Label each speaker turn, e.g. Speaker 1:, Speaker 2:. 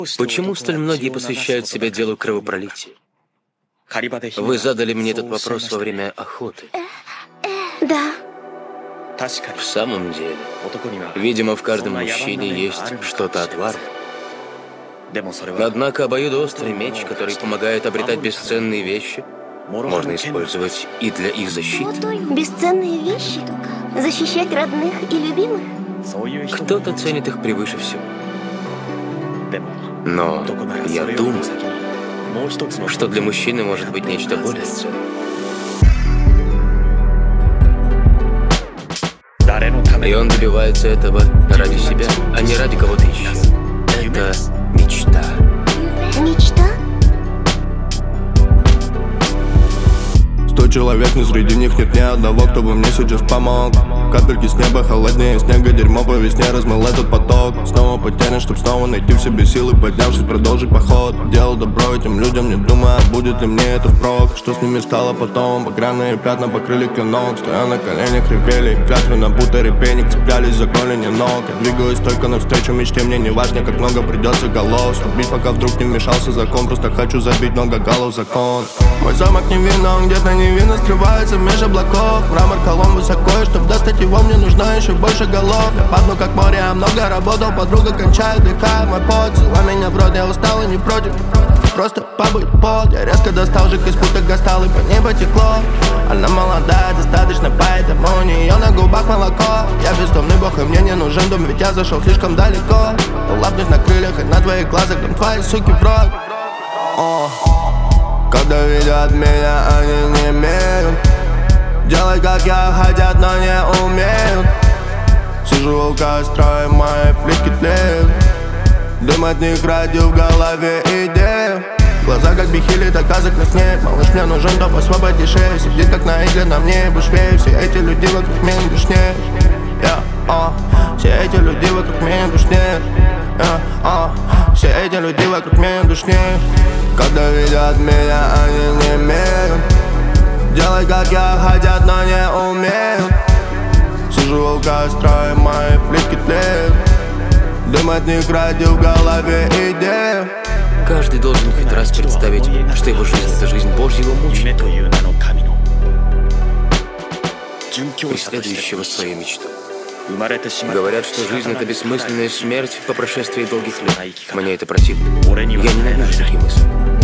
Speaker 1: Почему столь многие посвящают себя делу кровопролития? Вы задали мне этот вопрос во время охоты.
Speaker 2: Да.
Speaker 1: В самом деле, видимо, в каждом мужчине есть что-то отварное. Однако обоюдоострый меч, который помогает обретать бесценные вещи, можно использовать и для их защиты.
Speaker 2: Бесценные вещи? Защищать родных и любимых?
Speaker 1: Кто-то ценит их превыше всего. Но я думаю, что для мужчины может быть нечто более ценное. И он добивается этого ради себя, а не ради кого-то еще. Это мечта.
Speaker 2: Мечта?
Speaker 3: 100 человек, но среди них нет ни одного, кто бы мне сейчас помог. Капельки с неба холоднее снега, дерьмо по весне размыл этот поток. Снова потерян, чтоб снова найти в себе силы, поднявшись, продолжить поход. Делал добро этим людям, не думая, будет ли мне это впрок. Что с ними стало потом, багряные пятна покрыли клинок. Стоя на коленях, ревели, клятвы на будто репейник, цеплялись за голени ног. Я двигаюсь только навстречу мечте, мне не важно, как много придется голов срубить, пока вдруг не вмешался закон. Просто хочу забить много голов закон. Мой замок невинно, он где-то невинно скрывается меж облаков. Мрамор колонн высоко, и чтоб достать его, мне нужно еще больше голов. Я падну как море, я много работал, подруга кончает, дыхает мой пот. Взяла меня в рот, я устал и не против просто побыть под. Я резко достал жик из путок, достал и по ней потекло. Она молодая, достаточно, поэтому у нее на губах молоко. Я бездомный бог, и мне не нужен дом, ведь я зашел слишком далеко. Лапнусь на крыльях и на твоих глазах, дам твои суки в рот. Когда видят меня, они не имеют делать, как я хотят, но не умеют. Сижу у костра, и мои плитки тлеют. Дым от них родил в голове идею. Глаза как бихили, такая закраснеет. Малыш, мне нужен, топ, освободи шею. Сидит как на игле, на мне бушвею. Все эти люди вокруг меня душнеют. Все эти люди вокруг меня душнеют. Все эти люди вокруг меня душнеют. Когда видят меня, они не имеют делать, как я хотят, но не умеют. Сижу у костра, и мои плитки тлеют. Дым от них родил в голове идею.
Speaker 1: Каждый должен хоть раз представить, что его жизнь — это жизнь Божьего мученика, преследующего свою мечту. Говорят, что жизнь — это бессмысленная смерть по прошествии долгих лет. Мне это противно. Я ненавижу такие мысли.